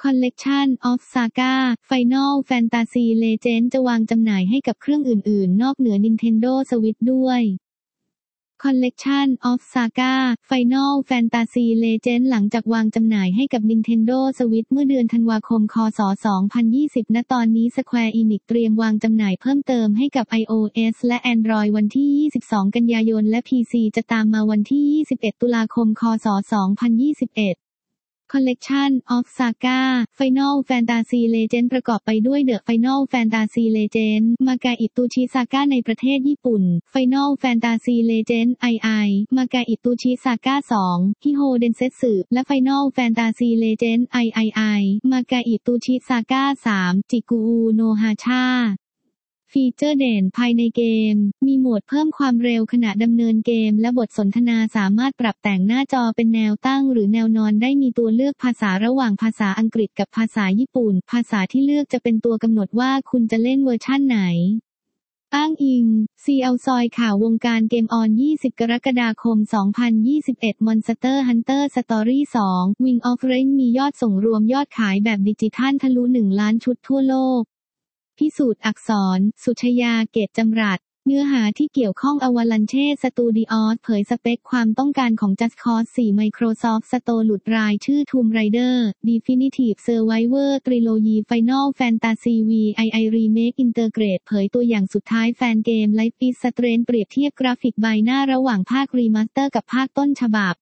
Collection of Saga Final Fantasy Legend จะวางจำหน่ายให้กับเครื่องอื่นๆนอกเหนือ Nintendo Switch ด้วย Collection of Saga Final Fantasy Legend หลังจากวางจำหน่ายให้กับ Nintendo Switch เมื่อเดือนธันวาคม คศ. 2020 ณ ตอนนี้ Square Enix เตรียมวางจำหน่ายเพิ่มเติมให้กับ iOS และ Android วันที่ 22 กันยายน และ PC จะตามมาวันที่ 21 ตุลาคม คศ. 2021 Collection of Saga Final Fantasy Legend ประกอบไปด้วย The Final Fantasy Legend Manga-Ituchi Saga ในประเทศญี่ปุ่น Final Fantasy Legend II Manga-Ituchi Saga 2 Hiho Densetsu และ Final Fantasy Legend III Manga-Ituchi Saga 3 Jikuou no Hachaฟีเจอร์เด่นภายในเกมมีโหมดเพิ่มความเร็วขณะดำเนินเกมและบทสนทนาสามารถปรับแต่งหน้าจอเป็นแนวตั้งหรือแนวนอนได้มีตัวเลือกภาษาระหว่างภาษาอังกฤษกับภาษาญี่ปุ่นภาษาที่เลือกจะเป็นตัวกำหนดว่าคุณจะเล่นเวอร์ชั่นไหนอ้างอิง CL ซอยข่าววงการเกมออน 20 กรกฎาคม 2021 Monster Hunter Story 2 Wing of Rain มียอดส่งรวมยอดขายแบบดิจิทัลทะลุ 1 ล้านชุดทั่วโลกพิสูจน์อักษรสุชยาเกตจำรัดเนื้อหาที่เกี่ยวข้อง Avalanche Studios เผยสเปคความต้องการของ Just Cause 4 Microsoft Store หลุดรายชื่อ Tomb Raider Definitive Survivor Trilogy Final Fantasy VII Remake Integrate เผยตัวอย่างสุดท้ายแฟนเกม Life is Strange เปรียบเทียบกราฟิกใบหน้าระหว่างภาครีมาสเตอร์กับภาคต้นฉบับ